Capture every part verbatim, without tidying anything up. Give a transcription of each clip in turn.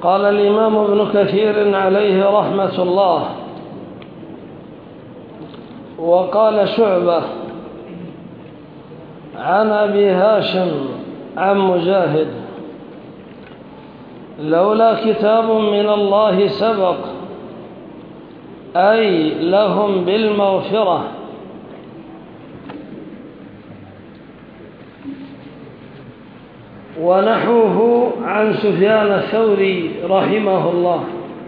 قال الإمام ابن كثير عليه رحمة الله: وقال شعبة عن أبي هاشم عن مجاهد: لولا كتاب من الله سبق، أي لهم بالمغفرة. ونحوه عن سفيان الثوري رحمه الله.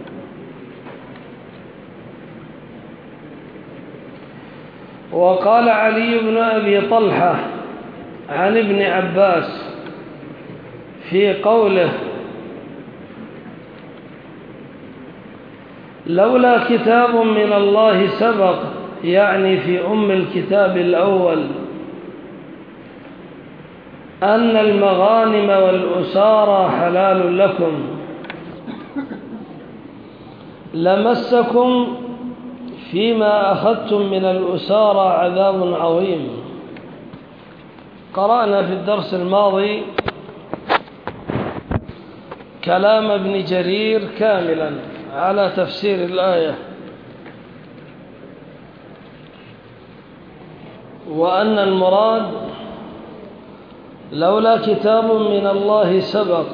وقال علي بن أبي طلحة عن ابن عباس في قوله: لولا كتاب من الله سبق، يعني في أم الكتاب الأول، أن المغانم والأسارى حلال لكم، لمسكم فيما أخذتم من الأسارى عذاب عظيم. قرأنا في الدرس الماضي كلام ابن جرير كاملا على تفسير الآية، وأن المراد لولا كتاب من الله سبق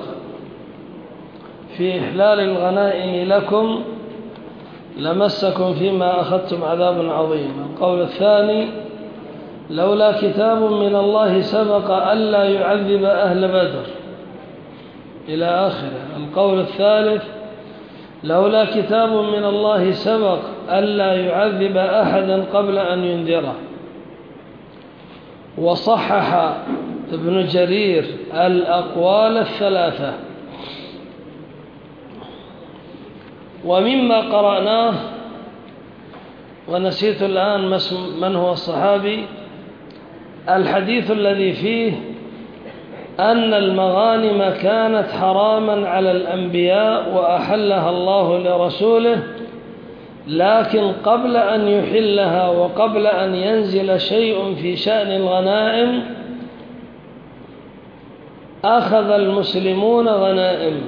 في إحلال الغنائم لكم لمسكم فيما أخذتم عذاب عظيم. القول الثاني: لولا كتاب من الله سبق ألا يعذب أهل بدر، إلى آخره. القول الثالث: لولا كتاب من الله سبق ألا يعذب أحدا قبل أن ينذره. وصحح ابن جرير الأقوال الثلاثة. ومما قرأناه ونسيت الآن من هو الصحابي، الحديث الذي فيه أن المغانم كانت حراما على الأنبياء وأحلها الله لرسوله، لكن قبل أن يحلها وقبل أن ينزل شيء في شأن الغنائم أخذ المسلمون غنائم،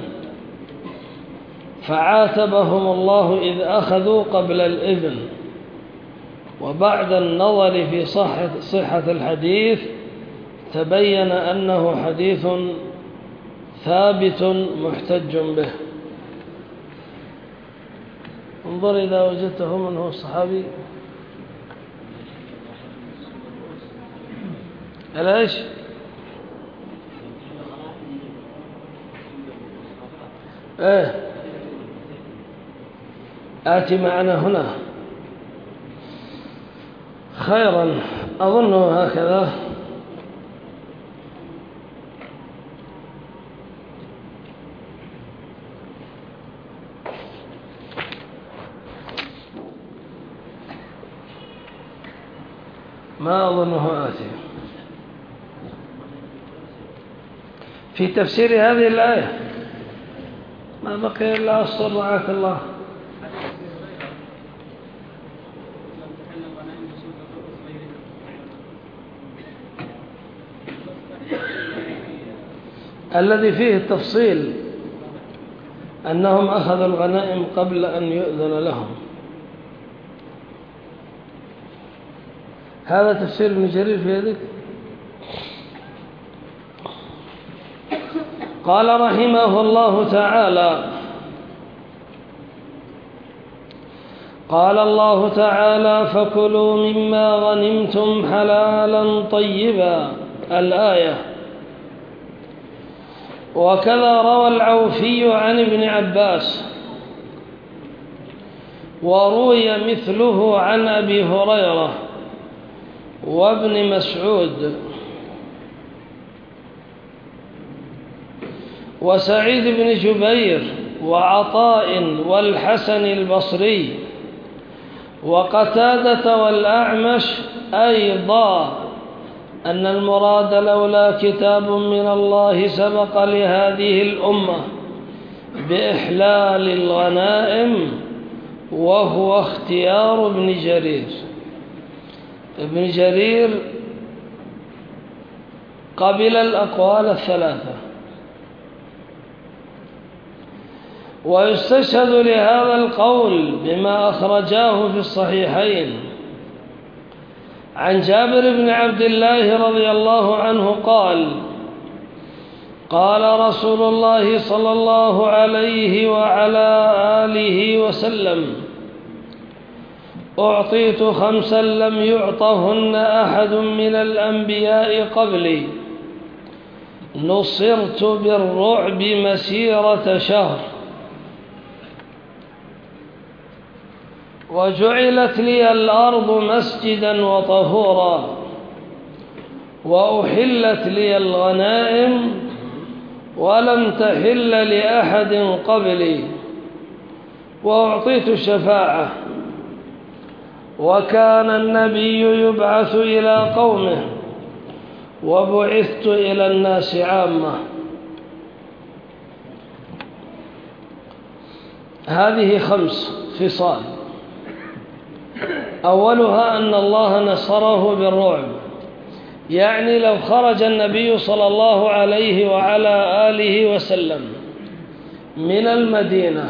فعاتبهم الله إذ أخذوا قبل الإذن. وبعد النظر في صحة, صحة الحديث تبين أنه حديث ثابت محتج به. انظر إذا وجدته من هو الصحابي. ليش؟ ايه آتي معنا هنا خيرا، أظنه هكذا. ما أظنه آتي في تفسير هذه الآية. ما بقي إلا أسطر رعاك الله. الذي فيه التفصيل أنهم أخذوا الغنائم قبل أن يؤذن لهم. هذا تفسير ابن جرير في يدك. قال رحمه الله تعالى: قال الله تعالى: فكلوا مما غنمتم حلالا طيبا، الآية. وكذا روى العوفي عن ابن عباس، وروي مثله عن أبي هريرة وابن مسعود وسعيد بن جبير وعطاء والحسن البصري وقتادة والأعمش أيضا، أن المراد لولا كتاب من الله سبق لهذه الأمة بإحلال الغنائم، وهو اختيار ابن جرير. ابن جرير قبل الأقوال الثلاثة. ويستشهد لهذا القول بما أخرجاه في الصحيحين عن جابر بن عبد الله رضي الله عنه قال: قال رسول الله صلى الله عليه وعلى آله وسلم: أعطيت خمسا لم يعطهن أحد من الأنبياء قبلي، نصرت بالرعب مسيرة شهر، وجعلت لي الأرض مسجدا وطهورا، وأحلت لي الغنائم ولم تحل لأحد قبلي، وأعطيت الشفاعة، وكان النبي يبعث إلى قومه، وبعثت إلى الناس عامة. هذه خمس خصال: أولها أن الله نصره بالرعب، يعني لو خرج النبي صلى الله عليه وعلى آله وسلم من المدينة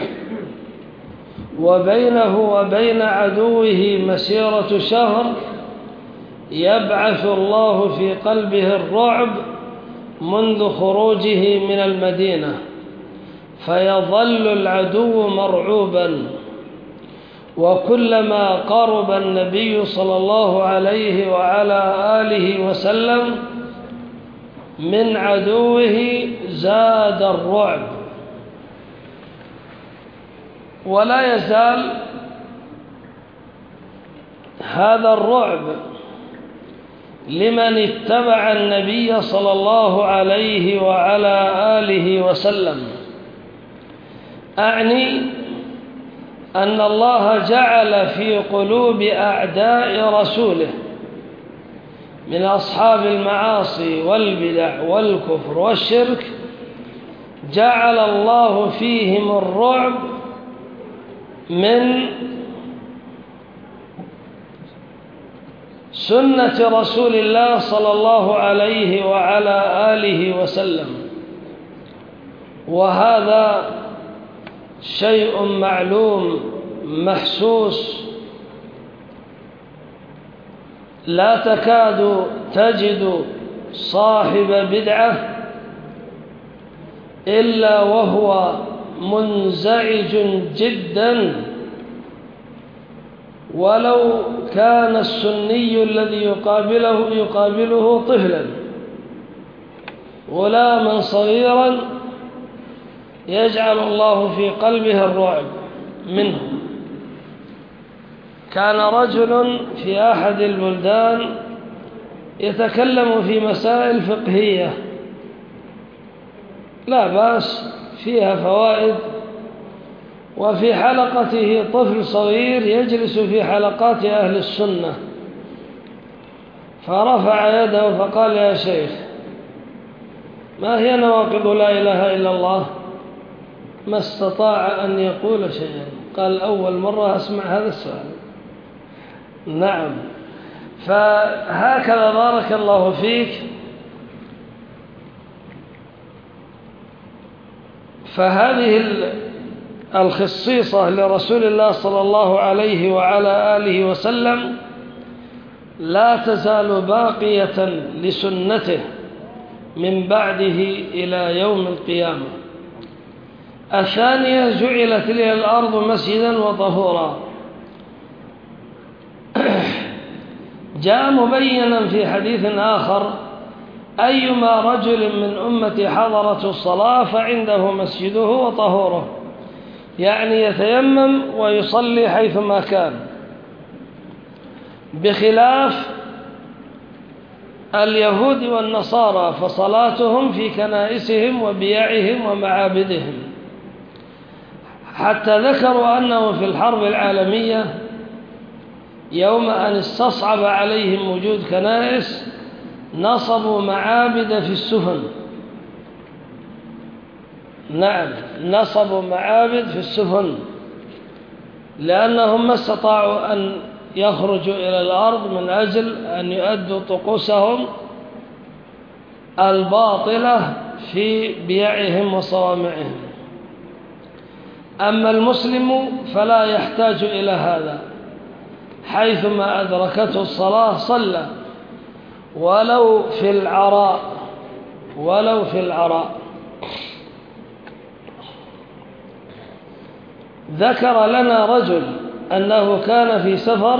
وبينه وبين عدوه مسيرة شهر، يبعث الله في قلبه الرعب منذ خروجه من المدينة، فيظل العدو مرعوبا. وكلما قرب النبي صلى الله عليه وعلى آله وسلم من عدوه زاد الرعب. ولا يزال هذا الرعب لمن اتبع النبي صلى الله عليه وعلى آله وسلم. أعني أن الله جعل في قلوب أعداء رسوله من أصحاب المعاصي والبدع والكفر والشرك، جعل الله فيهم الرعب من سنة رسول الله صلى الله عليه وعلى آله وسلم. وهذا شيء معلوم محسوس، لا تكاد تجد صاحب بدعة إلا وهو منزعج جدا، ولو كان السني الذي يقابله يقابله طفلا غلاما صغيرا، يجعل الله في قلبه الرعب منه. كان رجل في أحد البلدان يتكلم في مسائل فقهية لا بأس فيها فوائد، وفي حلقته طفل صغير يجلس في حلقات أهل السنة، فرفع يده فقال: يا شيخ، ما هي نواقض لا إله إلا الله؟ ما استطاع أن يقول شيئا. قال: أول مرة أسمع هذا السؤال. نعم. فهكذا بارك الله فيك. فهذه الخصيصة لرسول الله صلى الله عليه وعلى آله وسلم لا تزال باقية لسنته من بعده إلى يوم القيامة. الثانية: جعلت لي الأرض مسجدا وطهورا. جاء مبينا في حديث آخر: أيما رجل من أمتي حضرته الصلاة فعنده مسجده وطهوره، يعني يتيمم ويصلي حيثما كان، بخلاف اليهود والنصارى فصلاتهم في كنائسهم وبيعهم ومعابدهم، حتى ذكروا أنه في الحرب العالمية يوم أن استصعب عليهم وجود كنائس نصبوا معابد في السفن. نعم، نصبوا معابد في السفن لأنهم ما استطاعوا أن يخرجوا إلى الأرض من أجل أن يؤدوا طقوسهم الباطلة في بيعهم وصوامعهم. أما المسلم فلا يحتاج إلى هذا، حيثما أدركته الصلاة صلى ولو في العراء ولو في العراء. ذكر لنا رجل أنه كان في سفر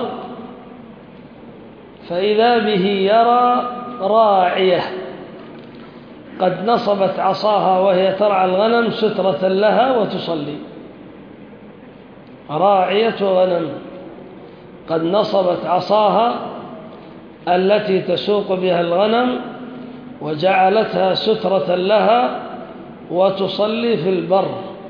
فإذا به يرى راعية قد نصبت عصاها وهي ترعى الغنم سترة لها وتصلي. راعية غنم قد نصبت عصاها التي تسوق بها الغنم وجعلتها سترة لها وتصلي في البر.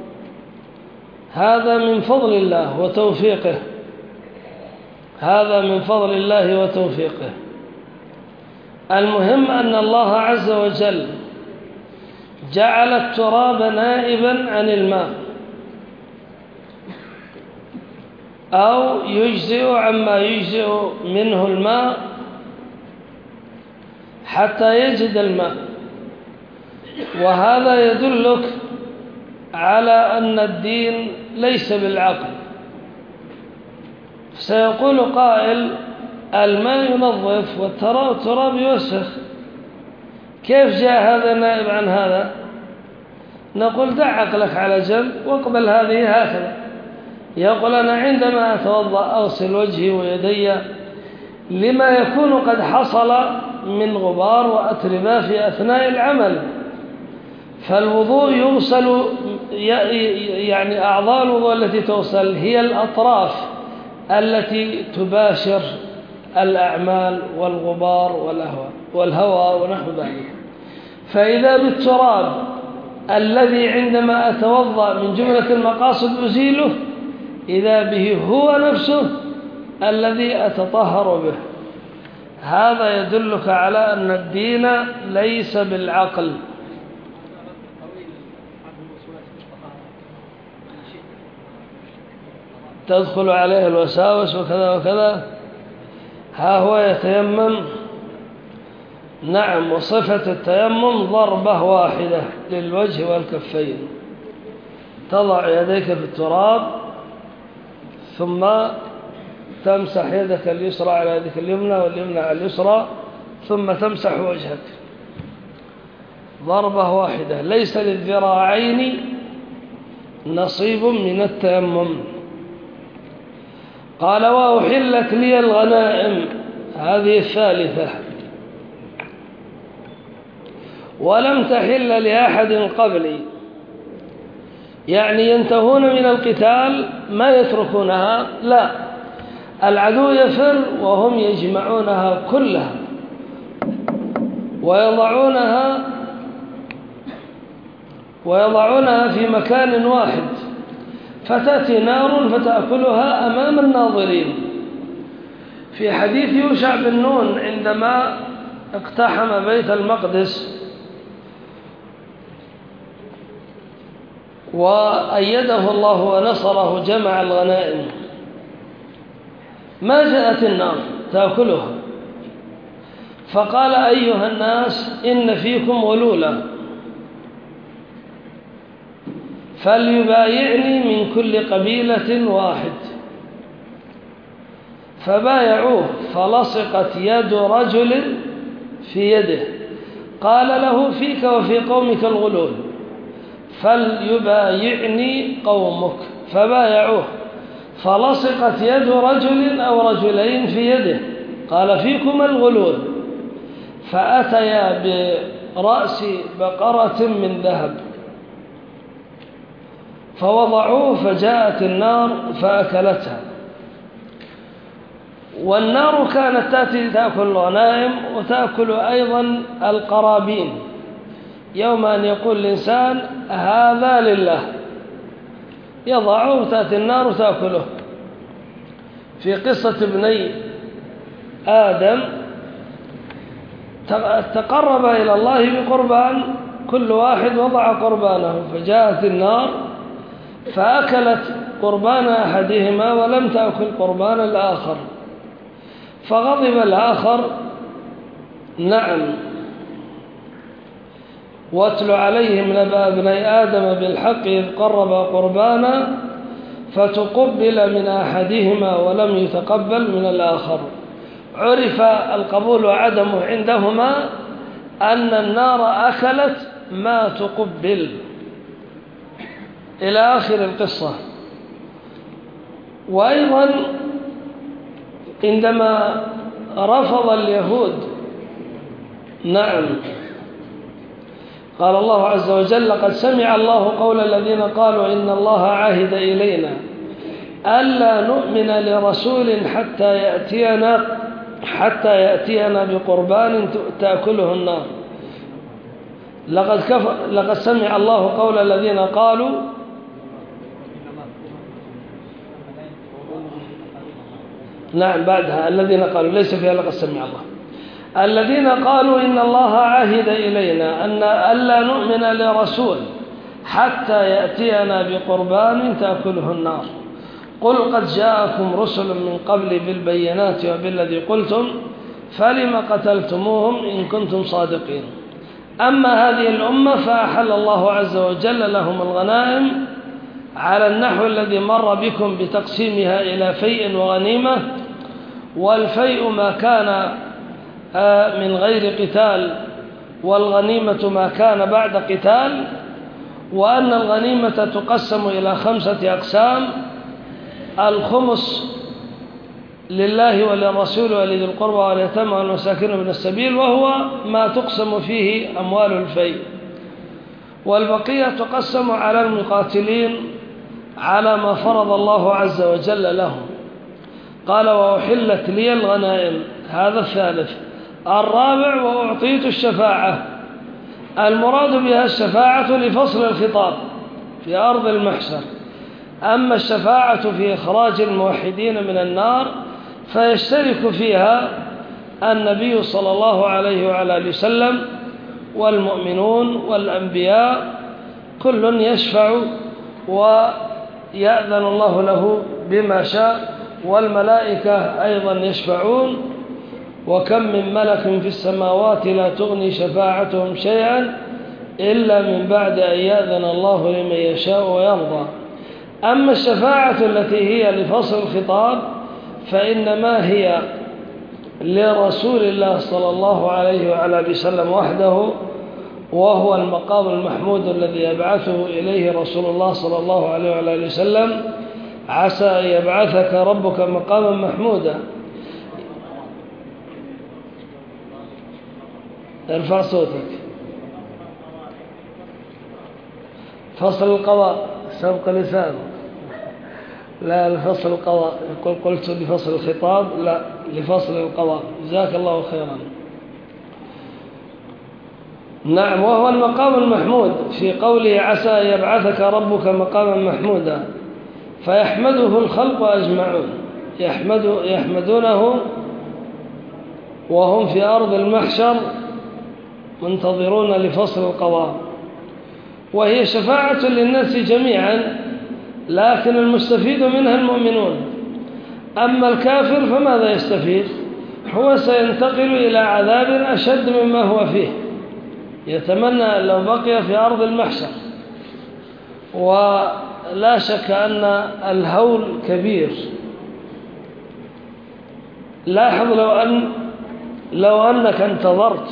هذا من فضل الله وتوفيقه، هذا من فضل الله وتوفيقه. المهم أن الله عز وجل جعل التراب نائبا عن الماء أو يجزئ عما يجزئ منه الماء حتى يجد الماء. وهذا يدلك على أن الدين ليس بالعقل. سيقول قائل الماء ينظف والتراب يوسخ، كيف جاء هذا نائب عن هذا؟ نقول دع عقلك على جنب واقبل هذه هكذا. يقول أنا عندما أتوضأ أغسل وجهي ويدي لما يكون قد حصل من غبار وأتربة في أثناء العمل، فالوضوء يغسل، يعني أعضاء الوضوء التي تغسل هي الأطراف التي تباشر الأعمال والغبار والهواء ونحو ذلك. فإذا بالتراب الذي عندما أتوضأ من جملة المقاصد أزيله، إذا به هو نفسه الذي أتطهر به. هذا يدلك على أن الدين ليس بالعقل. تدخل عليه الوساوس وكذا وكذا. ها هو يتيمم، نعم، وصفة التيمم ضربة واحدة للوجه والكفين. تضع يديك في التراب ثم تمسح يدك اليسرى على يدك اليمنى واليمنى على اليسرى ثم تمسح وجهك، ضربة واحدة. ليس للذراعين نصيب من التيمم. قال وأحلت لي الغنائم، هذه الثالثة، ولم تحل لأحد قبلي، يعني ينتهون من القتال ما يتركونها، لا، العدو يفر وهم يجمعونها كلها ويضعونها ويضعونها في مكان واحد، فتأتي نار فتأكلها أمام الناظرين. في حديث يوشع بن نون عندما اقتحم بيت المقدس وأيده الله ونصره جمع الغنائم، ما جاءت النار تأكلها، فقال أيها الناس إن فيكم غلولا فليبايعني من كل قبيلة واحد. فبايعوه فلصقت يد رجل في يده، قال له فيك وفي قومك الغلول فليبايعني قومك. فبايعوه فلصقت يد رجل أو رجلين في يده، قال فيكم الغلول. فأتيا برأس بقرة من ذهب فوضعوه فجاءت النار فأكلتها. والنار كانت تأتي تأكل الغنائم وتأكل أيضا القرابين. يوم أن يقول الإنسان هذا لله يضعه تأتي النار وتأكله. في قصة ابني آدم تقرب إلى الله بقربان، كل واحد وضع قربانه، فجاءت النار فأكلت قربان أحدهما ولم تأكل قربان الآخر، فغضب الآخر. نعم، واتل عليهم نبأ ابني آدم بالحق إذ قربا قربانا فتقبل من أحدهما ولم يتقبل من الآخر. عرف القبول وعدمه عندهما أن النار أكلت ما تقبل إلى آخر القصة. وأيضا عندما رفض اليهود نعم قال الله عز وجل لقد سمع الله قول الذين قالوا إن الله عهد إلينا ألا نؤمن لرسول حتى يأتينا حتى يأتينا بقربان تأكله النار. لقد, كفر لقد سمع الله قول الذين قالوا نعم بعدها الذين قالوا ليس فيها لقد سمع الله الذين قالوا إن الله عهد إلينا أن ألا نؤمن لرسول حتى يأتينا بقربان تأكله النار. قل قد جاءكم رسل من قبل بالبينات وبالذي قلتم فلم قتلتموهم إن كنتم صادقين. أما هذه الأمة فأحل الله عز وجل لهم الغنائم على النحو الذي مر بكم بتقسيمها إلى فيء وغنيمة. والفيء ما كان من غير قتال والغنيمة ما كان بعد قتال. وأن الغنيمة تقسم إلى خمسة أقسام: الخمس لله وللرسول ولذي القربى واليتامى والمساكين من السبيل وهو ما تقسم فيه أموال الفيء. والبقية تقسم على المقاتلين على ما فرض الله عز وجل لهم. قال وأحلت لي الغنائم، هذا الثالث. الرابع وأعطيت الشفاعة، المراد بها الشفاعة لفصل الخطاب في أرض المحشر. أما الشفاعة في إخراج الموحدين من النار فيشترك فيها النبي صلى الله عليه وعلى آله وسلم والمؤمنون والأنبياء، كل يشفع ويأذن الله له بما شاء، والملائكة أيضا يشفعون. وكم من ملك في السماوات لا تغني شفاعتهم شيئا إلا من بعد أن يأذن الله لمن يشاء ويرضى. أما الشفاعة التي هي لفصل الخطاب فإنما هي لرسول الله صلى الله عليه وعلى آله وسلم وحده، وهو المقام المحمود الذي يبعثه إليه رسول الله صلى الله عليه وعلى آله وسلم. عسى أن يبعثك ربك مقاما محمودا. ارفع صوتك. فصل القضاء سبق لسان، لا لفصل القضاء. يقول قلت لفصل الخطاب، لا لفصل القضاء. جزاك الله خيرا. نعم، وهو المقام المحمود في قوله عسى أن يبعثك ربك مقاما محمودا، فيحمده الخلق أجمعون، يحمد يحمدونه وهم في أرض المحشر منتظرون لفصل القضاء. وهي شفاعة للناس جميعا، لكن المستفيد منها المؤمنون. أما الكافر فماذا يستفيد؟ هو سينتقل إلى عذاب أشد مما هو فيه، يتمنى أن لو بقي في أرض المحشر. ولا شك أن الهول كبير. لاحظ لو أن لو أنك انتظرت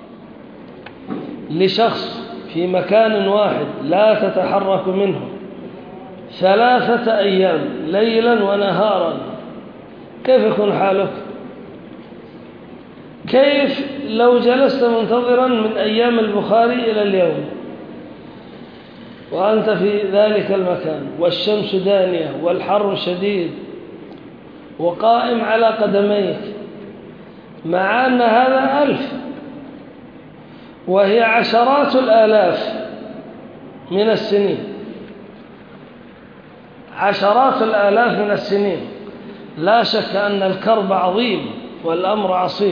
لشخص في مكان واحد لا تتحرك منه ثلاثة أيام ليلا ونهارا، كيف يكون حالك؟ كيف لو جلست منتظرا من أيام البخاري إلى اليوم وأنت في ذلك المكان والشمس دانية والحر شديد وقائم على قدميك، مع أن هذا ألف وهي عشرات الآلاف من السنين، عشرات الآلاف من السنين. لا شك أن الكرب عظيم والأمر عصيب.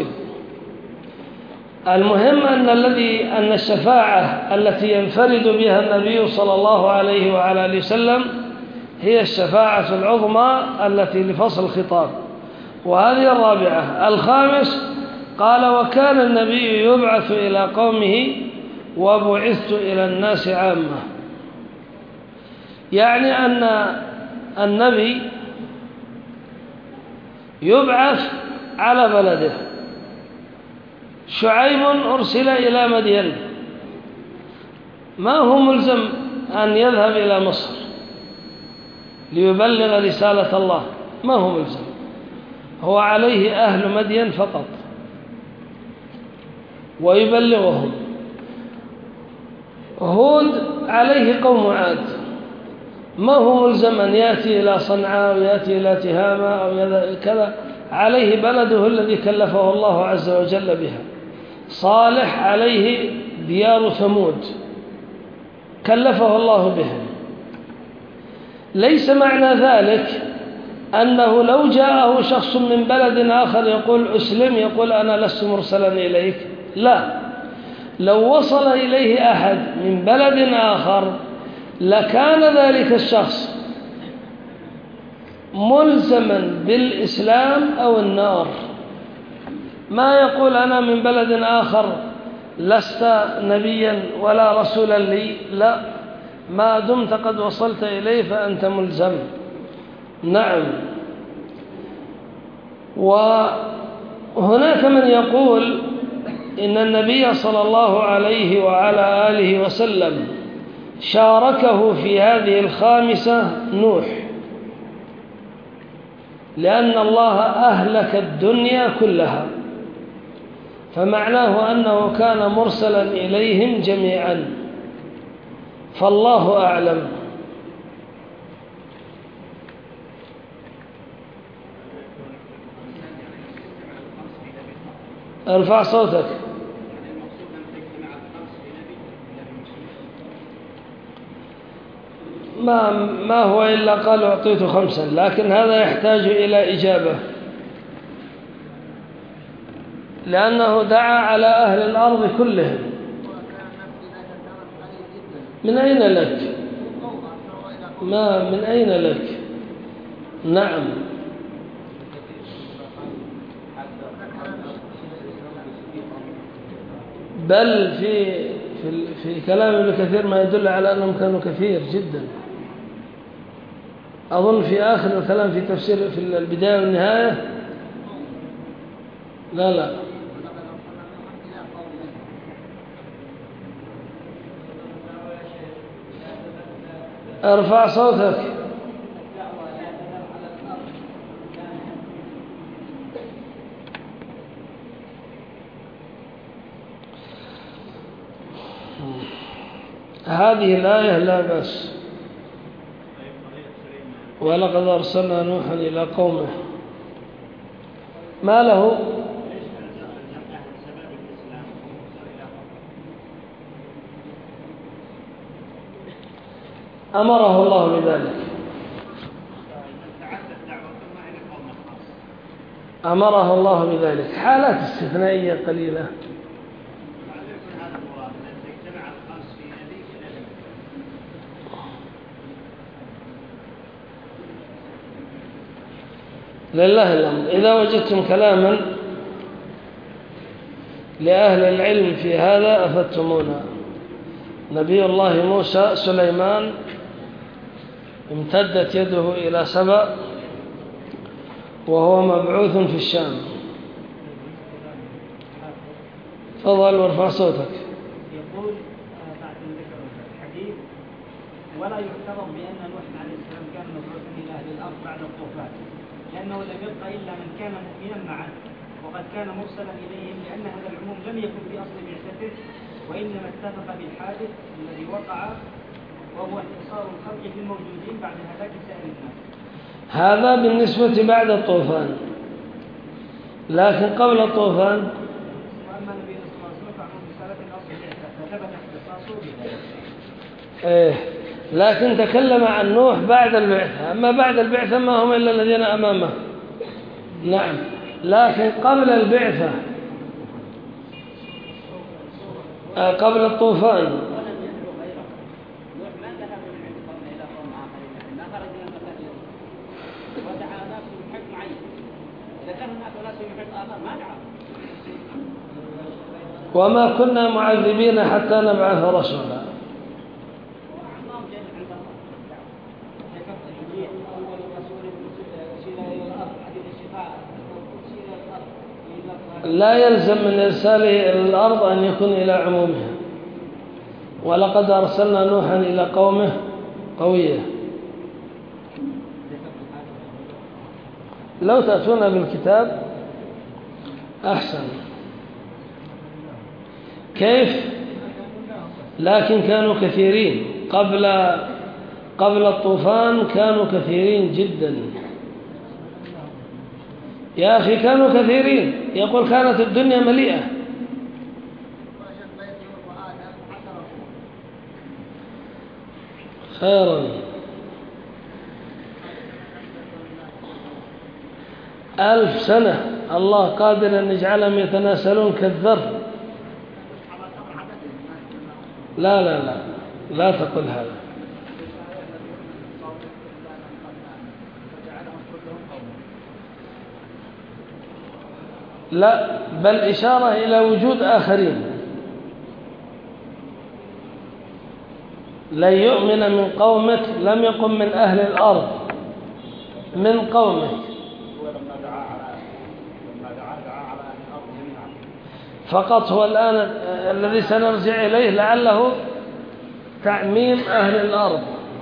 المهم أن الذي أن الشفاعة التي ينفرد بها النبي صلى الله عليه وعلى آله وسلم هي الشفاعة العظمى التي لفصل الخطاب. وهذه الرابعة. الخامس قال وكان النبي يبعث إلى قومه وبعثت إلى الناس عامة، يعني أن النبي يبعث على بلده. شعيب أرسل إلى مدين، ما هو ملزم أن يذهب إلى مصر ليبلغ رسالة الله، ما هو ملزم، هو عليه أهل مدين فقط ويبلغهم. هود عليه قوم عاد، ما هو ملزم أن يأتي إلى صنعاء أو يأتي إلى تهامة أو كذا، عليه بلده الذي كلفه الله عز وجل بها. صالح عليه ديار ثمود كلفه الله بهم. ليس معنى ذلك أنه لو جاءه شخص من بلد آخر يقول أسلم يقول أنا لست مرسلا إليك، لا، لو وصل إليه أحد من بلد آخر لكان ذلك الشخص ملزما بالإسلام أو النار. ما يقول أنا من بلد آخر لست نبيا ولا رسولا لي، لا، ما دمت قد وصلت إليه فأنت ملزم. نعم. وهناك من يقول إن النبي صلى الله عليه وعلى آله وسلم شاركه في هذه الخامسة نوح، لأن الله أهلك الدنيا كلها، فمعناه أنه كان مرسلا إليهم جميعا، فالله أعلم. ارفع صوتك. ما ما هو إلا قال أعطيت خمسا، لكن هذا يحتاج إلى إجابة، لأنه دعا على أهل الأرض كلهم. من أين لك؟ ما من أين لك؟ نعم. بل في في في كلام ابن كثير ما يدل على أنهم كانوا كثير جدا. أظن في آخر الكلام في تفسير في البداية والنهاية، لا لا ارفع صوتك. هذه الآية لا بأس. ولقد أرسلنا نوحا إلى قومه، ما له؟ أمره الله بذلك، أمره الله بذلك. حالات استثنائية قليلة. لله الأمر. إذا وجدتم كلاما لأهل العلم في هذا أفدتمونا. نبي الله موسى سليمان امتدت يده إلى سبأ وهو مبعوث في الشام. تفضل وارفع صوتك. يقول بعد ذكر الحديث: ولا يعتبر بأن نوح عليه السلام كان مبعوثا إلى أهل الأرض بعد الطوفان، لأنه لم يبق إلا من كان مؤمنا معه، وقد كان مرسلا إليهم، لأن هذا العموم لم يكن في أصل بعثته، وإنما اتفق بالحادث الذي وقع، وهو انتصار الخلق في الموجودين بعد هلاك سائر الناس. هذا بالنسبة بعد الطوفان، لكن قبل الطوفان وأما نبينا صلى الله عليه وسلم فعمل رسالة الأصل بعثته، فثبت اختصاصه بذلك. إيه، لكن تكلم عن نوح بعد البعثة. أما بعد البعثة ما هم إلا الذين أمامه. نعم، لكن قبل البعثة قبل الطوفان وما كنا معذبين حتى نبعث رسولا. لا يلزم من إرساله إلى الأرض أن يكون إلى عمومها. ولقد أرسلنا نوحا إلى قومه قوية. لو تأتون بالكتاب أحسن. كيف؟ لكن كانوا كثيرين قبل قبل الطوفان، كانوا كثيرين جدا يا أخي، كانوا كثيرين. يقول كانت الدنيا مليئة. خيرا. ألف سنة الله قادر أن يجعلهم يتناسلون كالذر. لا لا لا لا تقل هذا. لا، بل إشارة إلى وجود آخرين. لن يؤمن من قومك، لم يقم من أهل الأرض، من قومك. فقط هو الآن الذي سنرجع إليه لعله تعميم أهل الأرض.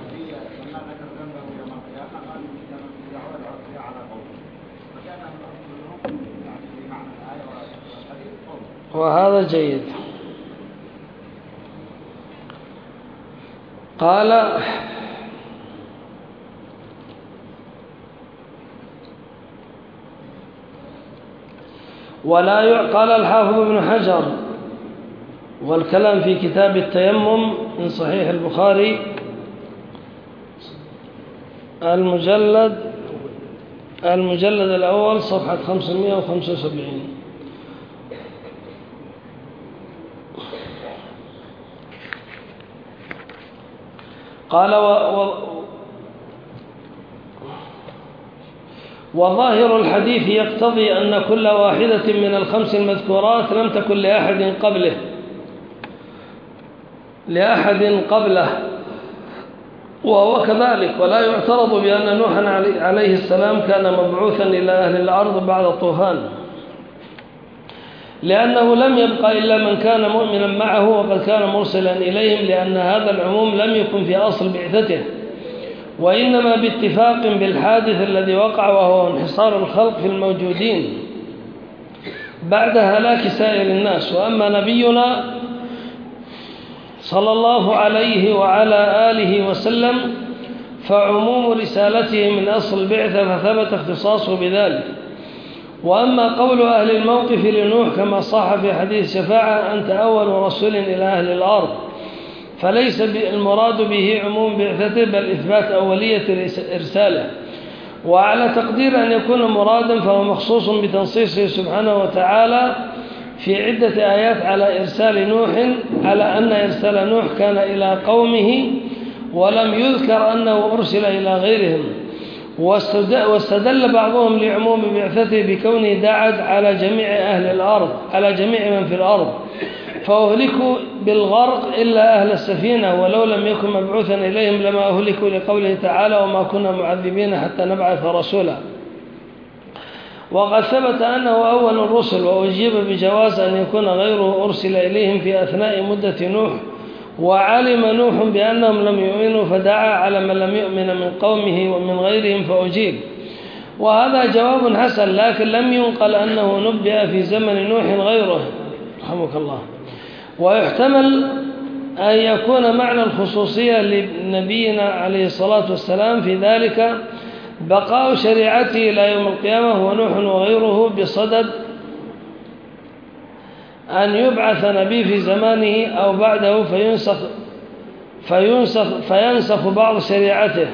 وهذا جيد. قال ولا قال الحافظ ابن حجر، والكلام في كتاب التيمم من صحيح البخاري المجلد المجلد الأول صفحة خمسمائة وخمسة وسبعين. قال و... و... وظاهر الحديث يقتضي أن كل واحدة من الخمس المذكورات لم تكن لأحد قبله لأحد قبله وهو كذلك. ولا يعترض بأن نوحا عليه السلام كان مبعوثا إلى أهل الأرض بعد الطوفان، لأنه لم يبقى إلا من كان مؤمنا معه وقد كان مرسلا إليهم، لأن هذا العموم لم يكن في أصل بعثته، وإنما باتفاق بالحادث الذي وقع، وهو انحصار الخلق في الموجودين بعد هلاك سائر الناس. وأما نبينا صلى الله عليه وعلى آله وسلم فعموم رسالته من أصل البعثة، فثبت اختصاصه بذلك. وأما قول أهل الموقف لنوح كما صح في حديث شفاعة أنت أول رسول إلى أهل الأرض، فليس المراد به عموم بعثته بل إثبات أولية إرساله. وعلى تقدير أن يكون مرادا فهو مخصوص بتنصيصه سبحانه وتعالى في عدة آيات على إرسال نوح، على أن إرسال نوح كان إلى قومه، ولم يذكر أنه أرسل إلى غيرهم. واستدل بعضهم لعموم بعثته بكونه دعت على جميع أهل الأرض، على جميع من في الأرض، فأهلكوا بالغرق إلا أهل السفينة، ولو لم يكن مبعوثا إليهم لما أهلكوا، لقوله تعالى وما كنا معذبين حتى نبعث رسولا. وقد ثبت أنه أول الرسل، وأجيب بجواز أن يكون غيره أرسل إليهم في أثناء مدة نوح، وعلم نوح بأنهم لم يؤمنوا فدعا على من لم يؤمن من قومه ومن غيرهم فأجيب. وهذا جواب حسن، لكن لم ينقل أنه نبئ في زمن نوح غيره رحمك الله. ويحتمل أن يكون معنى الخصوصية لنبينا عليه الصلاة والسلام في ذلك بقاء شريعته إلى يوم القيامة، ونوح وغيره بصدد أن يبعث نبي في زمانه أو بعده فينسخ فينسخ فينسخ بعض شريعته.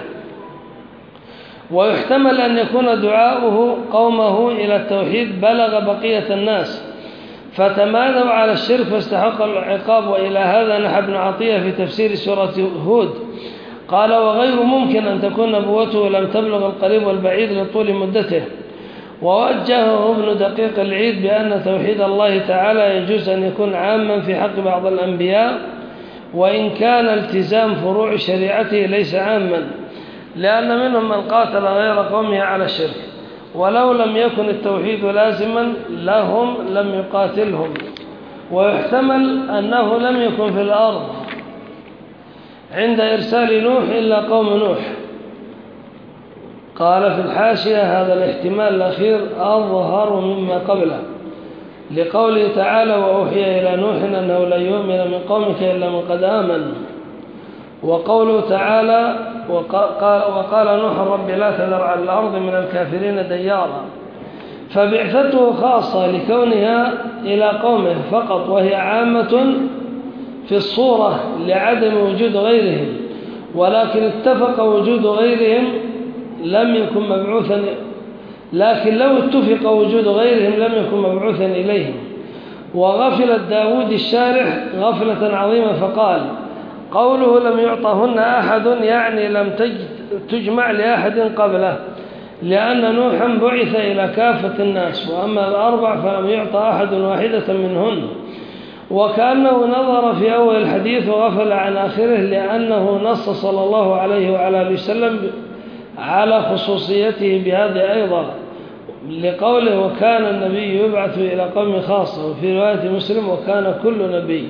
ويحتمل أن يكون دعاؤه قومه إلى التوحيد بلغ بقية الناس فتمادوا على الشرك فاستحق العقاب. وإلى هذا نحى ابن عطية في تفسير سورة هود قال وغير ممكن أن تكون نبوته لم تبلغ القريب والبعيد لطول مدته، ووجهه ابن دقيق العيد بأن توحيد الله تعالى يجوز أن يكون عاما في حق بعض الأنبياء وإن كان التزام فروع شريعته ليس عاما، لأن منهم من قاتل غير قومه على الشرك، ولو لم يكن التوحيد لازما لهم لم يقاتلهم. ويحتمل أنه لم يكن في الأرض عند إرسال نوح إلا قوم نوح. قال في الحاشية هذا الاحتمال الأخير أظهر مما قبله، لقوله تعالى وأوحي إلى نوح أنه لن يؤمن من قومك إلا من قد آمن. وقوله تعالى وقال, وقال نوح رب لا تذر على الأرض من الكافرين ديارا، فبعثته خاصة لكونها إلى قومه فقط، وهي عامة في الصورة لعدم وجود غيرهم، ولكن اتفق وجود غيرهم لم يكن مبعوثا، لكن لو اتفق وجود غيرهم لم يكن مبعوثا إليهم. وغفل داود الشارح غفلة عظيمة فقال قوله لم يعطهن أحد يعني لم تجمع لأحد قبله، لأن نوحا بعث إلى كافة الناس، وأما الأربع فلم يعطى أحد واحدة منهن. وكأنه نظر في أول الحديث وغفل عن آخره، لأنه نص صلى الله عليه وعلى آله وسلم على خصوصيته بهذا أيضا، لقوله وكان النبي يبعث إلى قوم خاصة، وفي رواية مسلم وكان كل نبي.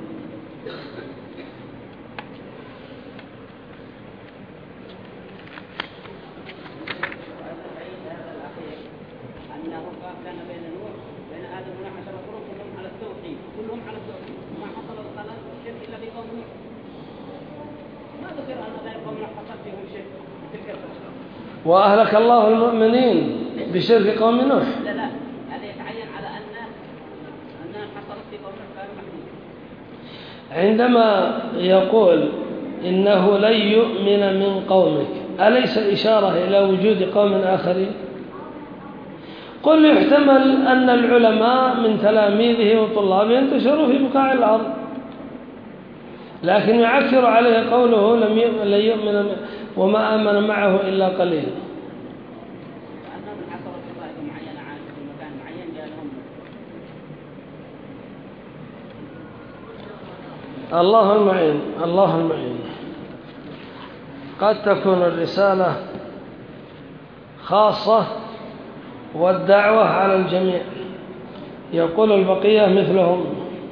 وأهلك الله المؤمنين بشرك قوم نوح. لا لا هذا يتعين على أن أن حصلت في قوم نوح كانوا محدودين. عندما يقول إنه لن يؤمن من قومك، أليس إشارة إلى وجود قوم آخرين؟ قل يحتمل أن العلماء من تلاميذه وطلابه انتشروا في بقاع الأرض، لكن يعكر عليه قوله لم يؤمن وما آمن معه إلا قليل. الله المعين الله المعين. قد تكون الرسالة خاصة والدعوة على الجميع. يقول البقية مثلهم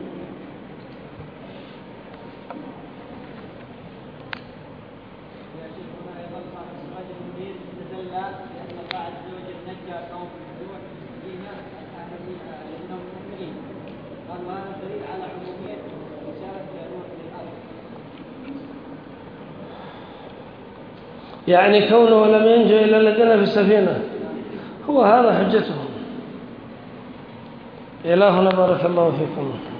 يعني كونه لم ينجو إلا الذين في السفينة، هو هذا حجتهم. إلهنا بارك الله فيكم.